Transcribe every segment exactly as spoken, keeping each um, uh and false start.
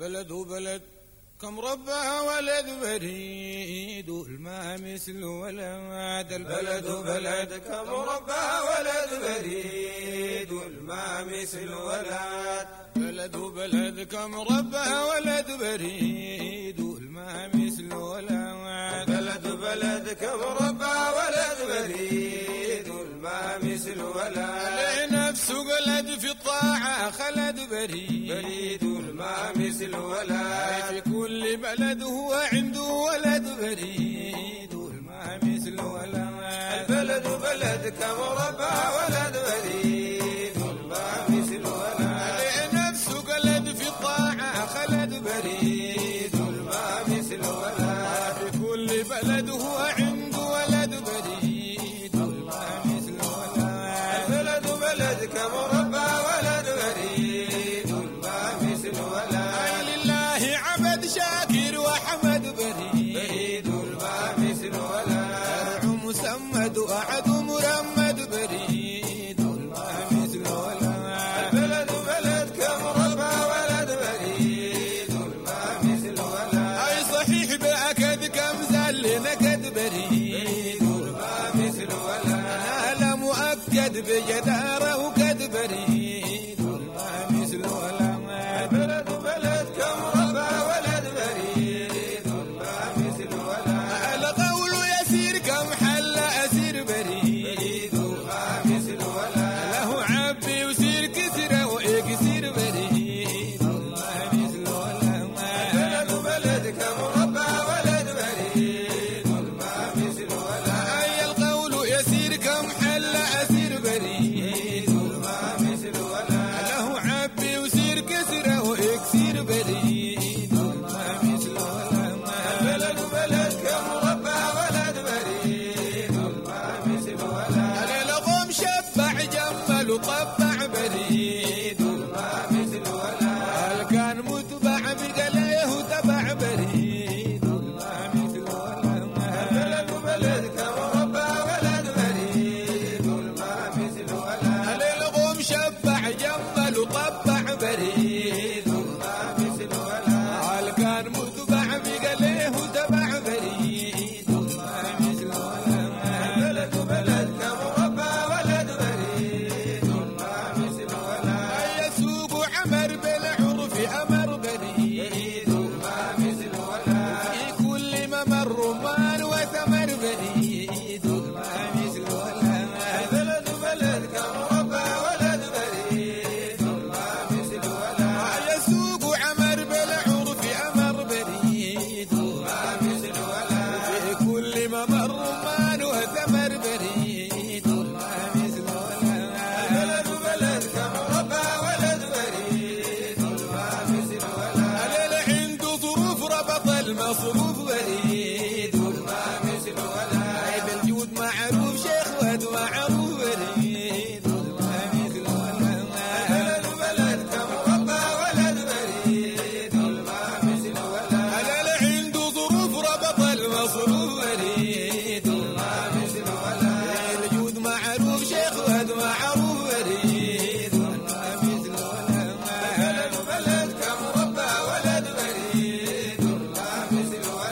البلد بلد كم ربها ولد بريد ما مثل ولد. البلد بلد كم ربها ولد بريد ما مثل ولد. بلد بلد كم ربها ولد بريد ما مثل ولد. بلد بلد كم ربها ولد بريد ما مثل ولد. نفس قلد في الطاعة خلد بريد بريد ما مثل ولد. في كل بلد هو عنده ولد بريد ما مثل ولد. البلد بلد كم ربها ولد بريد ما مثل ولد. نفس قلد في الطاعة خلد بريد ما مثل ولد. في كل بلد هو عنده ولد بريد ما مثل ولد. البلد بلد كم ربها ولد بريد ما مثل ولد. لله عبد شاكر وحمد بريد بريد ما مثل ولد. مسمد وأعد مرمد بريد ما مثل ولد. البلد بلد كم ربها ولد بريد ما مثل ولد. أي صحيح بأكد كم زل نكد بريد ما مثل ولد. أنا مؤكد بجدارة وكد بريد ما مثل ولد. البلد بلد كم ربها ولد بريد ما مثل ولد. القول يسير كم حل أسير بريد ما مثل ولد. له عبي وسير كسر ويكسر بريد ما مثل ولد. البلد بلد كم ربها ولد بريد ما مثل ولد. أي القول يسير كم حل أسير بريد ما مثل ولد. له عبي وسير كسر ويكسر بريد ما مثل ولد. البلد بلد كم ربها ولد بريد ما مثل ولد. القوم شبع جمل وطبع بريد ما مثل ولد. كان متبع بقليه وتبع بريد ما مثل ولد. البلد بلد كم ربها ولد بريد ما مثل ولد. القوم شبع جمل وطبع بريد ما مثل ولد. كان متبع بقليه وتبع بريد ما مثل ولد. البلد بلد كم ربها ولد بريد ما مثل ولد. يسوق عمر بالعرف أمر بريد ما مثل ولد. في كل ممر رمان وثمر بريد ما مثل ولد. البلد بلد كم ربها ولد بريد ما مثل ولد. يسوق عمر بالعرف أمر بريد ما مثل ولد. في كل ممر رمان وثمر بريد ما مثل ولد. البلد بلد كم ربها ولد بريد ما مثل ولد. على عنده ظروف ربط المصروف بريد ما مثل ولد. بالجود معروف شيخ ود معروف بريد ما مثل ولد. البلد بلد كم ربها ولد بريد ما مثل ولد. على عنده ظروف ربط المصروف بريد ما مثل ولد. الجود معروف شيخ ود معروف بريد ما مثل ولد. البلد بلد كم ربها ولد بريد ما مثل ولد.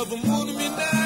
مضمون من